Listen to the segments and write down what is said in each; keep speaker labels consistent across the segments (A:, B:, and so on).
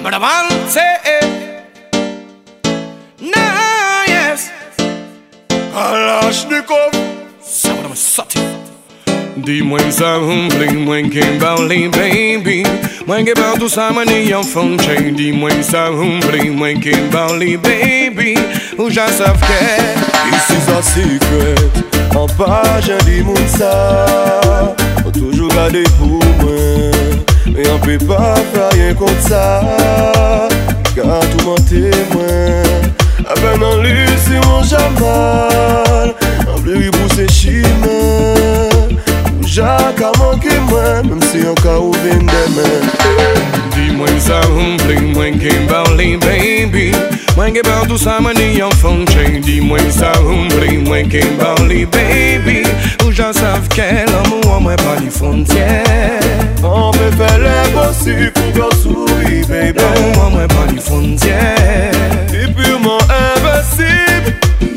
A: but I want to say nah, yes.
B: Kalashnikov.
A: Ça va me sortir. Dis-moi ça, dis-moi qu'un bauli, baby. Moi qui parle tout ça, manie en fontaine. Dis-moi ça, dis-moi qu'un bauli, baby. Ou j'en savent que
B: This is a secret. En page, dis moi ça. On toujours garder pour moi. Mais on peut pas faire rien contre ça. Car tout mon témoin. À peine en lui, c'est mon Jamal. En plus, pour ses chimères. Jacques a manqué moi, même si on a ouvert demain.
A: dis-moi ça, dis-moi qu'un bauli, baby. Moi qui parle tout ça, manie en fontaine. Dis-moi ça, dis-moi qu'un bauli, baby. Ou j'en savent que l'amour, moi pas de frontières.
B: On peut faire l'impossible pour qu'on sourie, baby.
A: L'amour, moi pas de frontières.
B: C'est purement invincible.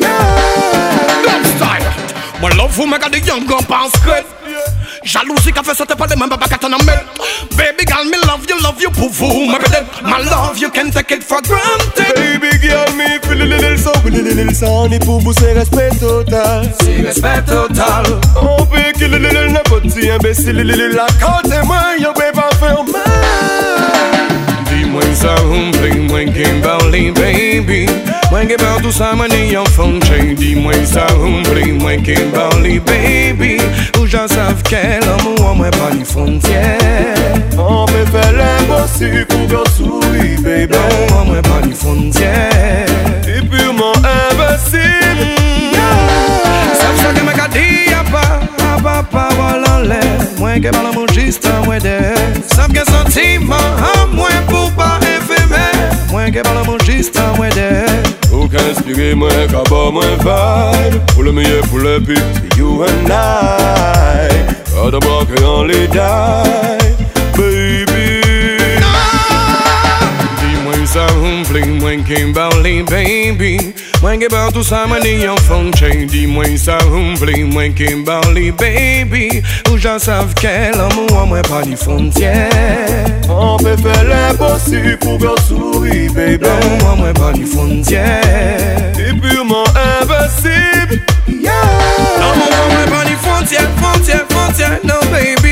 A: Don't style. Moi love vous, mais quand des young gon pense crête. Jalousie qu'a fait sauter pas les mêmes pas qu'à t'en amener. Baby girl, me love you pour vous, ma peut-être. My love, you can take it for granted.
B: Baby girl, me feel a little so, on est pour vous, c'est respect total.
A: C'est respect total.
B: On peut qu'il le n'importe si imbécile, la côte et moi, yo baby, pas faire mal.
A: Dis-moi ça, dis-moi qu'un bauli, baby. Moi qui parle tout ça, manie en fontaine. Dis-moi ça, dis-moi qu'un bauli, baby. Ou j'en savent que l'amour, moi pas de frontières.
B: On peut faire l'impossible pour qu'on sourie, baby.
A: L'amour, moi pas de frontières.
B: C'est purement invincible.
A: Sauf ça que m'a dit à pas parole en l'air. Moi qui parle mon juste à moi d'air. Sauf que sentiment à moi pour pas éphémère. Moi qui parle mon juste à moi d'air.
B: Aucun inspiré, moi, qu'à moi vibe. Pour le meilleur, pour le pire, c'est you and I. Pas d'abord qu'on les die, baby.
A: Dis-moi ça, dis-moi qu'un bauli, baby. Moi qui parle tout ça, manie en fontaine. Dis-moi ça, dis-moi qu'un bauli, baby. Ou j'en savent que l'amour, moi pas de frontières.
B: On peut faire l'impossible pour qu'on sourie, baby.
A: L'amour, moi pas de frontières.
B: C'est purement invincible.
A: L'amour, moi pas de frontières, no baby.